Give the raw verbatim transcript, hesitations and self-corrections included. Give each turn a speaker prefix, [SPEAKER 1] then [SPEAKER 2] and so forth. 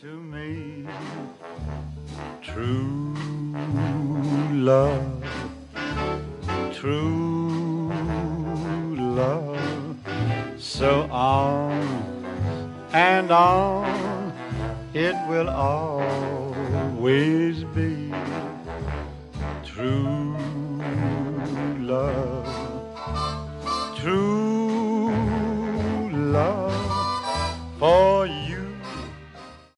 [SPEAKER 1] to me. True love, true love. So on and on it will always be. True love, true